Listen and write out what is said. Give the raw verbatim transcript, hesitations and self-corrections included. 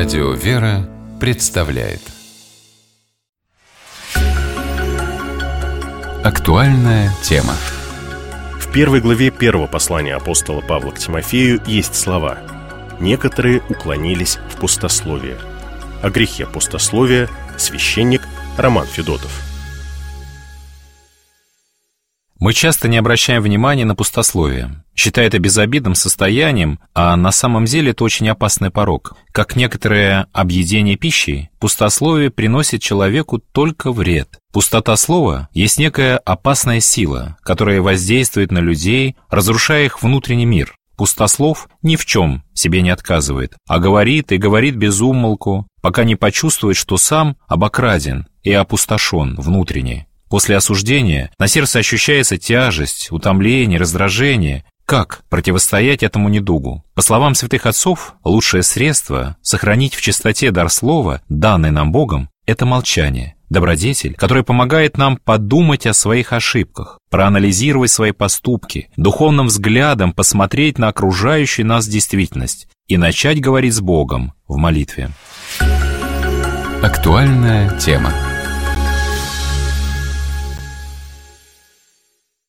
Радио «Вера» представляет актуальная тема. В первой главе первого послания апостола Павла к Тимофею есть слова: «Некоторые уклонились в пустословие». О грехе пустословия священник Роман Федотов. Мы часто не обращаем внимания на пустословие, считая это безобидным состоянием, а на самом деле это очень опасный порок. Как некоторое объедение пищей, пустословие приносит человеку только вред. Пустота слова есть некая опасная сила, которая воздействует на людей, разрушая их внутренний мир. Пустослов ни в чем себе не отказывает, а говорит и говорит без умолку, пока не почувствует, что сам обокраден и опустошен внутренне. После осуждения на сердце ощущается тяжесть, утомление, раздражение. Как противостоять этому недугу? По словам святых отцов, лучшее средство сохранить в чистоте дар слова, данный нам Богом, это молчание. Добродетель, который помогает нам подумать о своих ошибках, проанализировать свои поступки, духовным взглядом посмотреть на окружающую нас действительность и начать говорить с Богом в молитве. Актуальная тема.